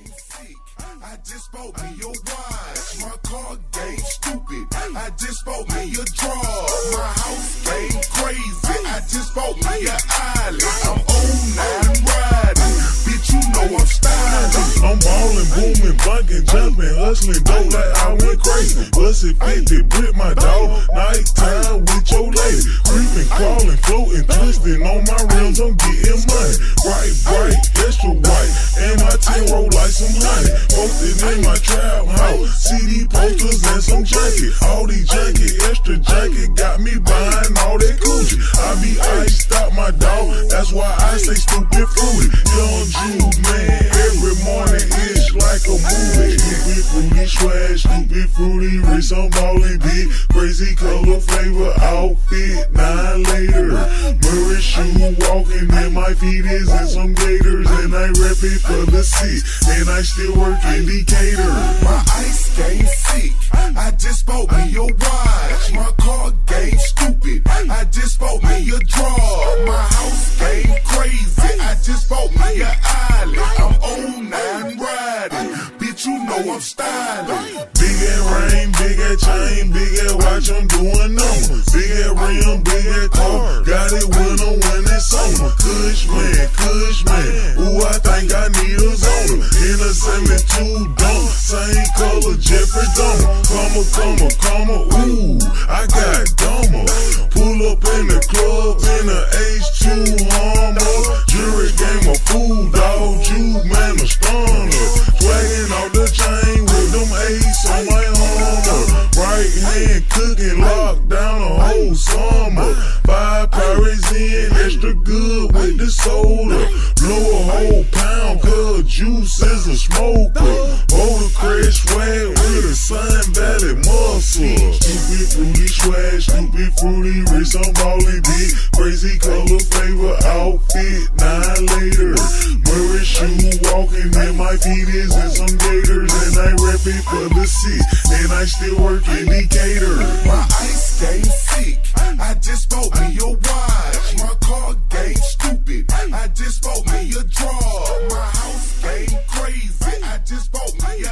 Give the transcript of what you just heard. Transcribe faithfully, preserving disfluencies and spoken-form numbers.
game sick. I just bought me a watch. My car game stupid. I just bought me a draw. My house game crazy. I just bought me an island. I'm on nine riding. Bitch, you know I'm styling. I'm ballin', booming, bunking, jumping, hustling, dope like I went crazy. Bustin' fifty, brick my dog. Nighttime with your lady. Creeping, crawling, floating, twisting on my rims. I'm getting money. Bright, bright, extra white. And my ten roll like some honey. Posted in my trap house. C D posters and some jacket. All these jacket, extra jacket. Got me buying all that Gucci. I be iced out my dog. That's why I say stupid fruity. Young Jude, man. Every morning it's like a movie. Stupid fruity swag, stupid fruity wrist. I'm ballin' big. Crazy color flavor outfit. Nine later. Murray shoe walking in my feet is in some gators. And I rep it for the seat. And I still work indicator. My ice game sick. I just bought me a watch. My car game stupid. I just bought me a draw. My house game crazy. I just bought me an island. I'm on nine riding. Bitch, you know I'm styling. Big ass rain, big ass chain, big ass watch, I'm doing numbers. Big ass rim, big ass car. Got it winter when it's summer. Kush man, Kush man. Ooh, I think I need a zona. In a seventy-two dunk, same color, Jeffrey Dahmer. Come on, come on, come on, ooh, I got dumber. Pull up in the club in a H two Hummer. Jury game a fool, dog, Jude, man, a stunner. Swagging off the chain with them ace on my Hummer. Right hand cooking, locked down a whole summer. Five pirates in, extra good with the soda. Blow a whole pound, cause juice is a smoker. Motor crash swag with a Sun Valley muscle. Stupid fruity swag, stupid fruity wrist, I'm ballin' big. Crazy color flavor outfit, nine later. Murray shoe walking in my feet is in some gators. And I rep it for the seat. And I still work indicator. My ice game sick. I just bought me a watch. My car game stupid. I just bought me a draw. My house game crazy. I just bought me a